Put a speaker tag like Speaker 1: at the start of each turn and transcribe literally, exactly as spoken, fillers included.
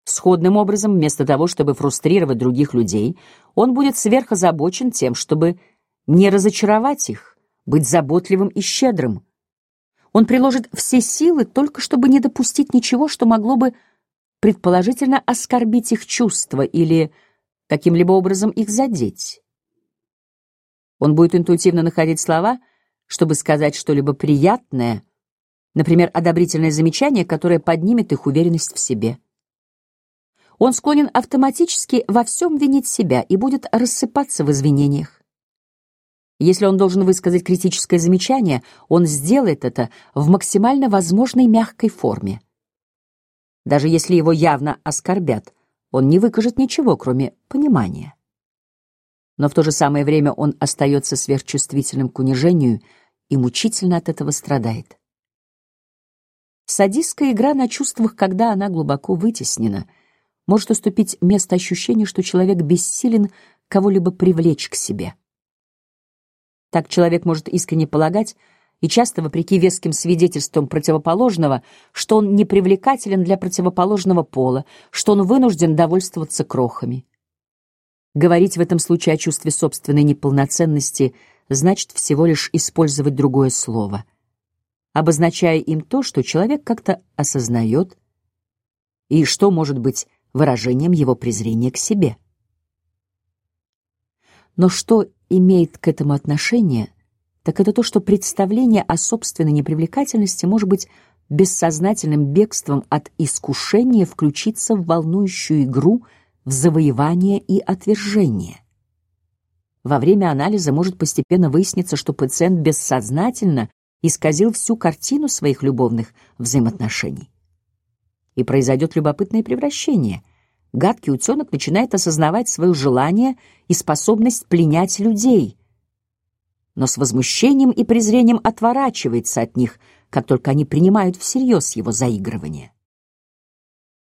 Speaker 1: Сходным образом, вместо того, чтобы фрустрировать других людей, он будет сверхозабочен тем, чтобы не разочаровать их, быть заботливым и щедрым. Он приложит все силы только чтобы не допустить ничего, что могло бы предположительно оскорбить их чувства или каким-либо образом их задеть. Он будет интуитивно находить слова, чтобы сказать что-либо приятное, например, одобрительное замечание, которое поднимет их уверенность в себе. Он склонен автоматически во всем винить себя и будет рассыпаться в извинениях. Если он должен высказать критическое замечание, он сделает это в максимально возможной мягкой форме. Даже если его явно оскорбят, он не выкажет ничего, кроме понимания. Но в то же самое время он остается сверхчувствительным к унижению и мучительно от этого страдает. Садистская игра на чувствах, когда она глубоко вытеснена, может уступить место ощущению, что человек бессилен кого-либо привлечь к себе. Так человек может искренне полагать, и часто, вопреки веским свидетельствам противоположного, что он непривлекателен для противоположного пола, что он вынужден довольствоваться крохами. Говорить в этом случае о чувстве собственной неполноценности значит всего лишь использовать другое слово, обозначая им то, что человек как-то осознает, и что может быть выражением его презрения к себе. Но что имеет к этому отношение, так это то, что представление о собственной непривлекательности может быть бессознательным бегством от искушения включиться в волнующую игру в завоевание и отвержение. Во время анализа может постепенно выясниться, что пациент бессознательно исказил всю картину своих любовных взаимоотношений. И произойдет любопытное превращение. Гадкий утенок начинает осознавать свое желание и способность пленять людей, но с возмущением и презрением отворачивается от них, как только они принимают всерьез его заигрывание.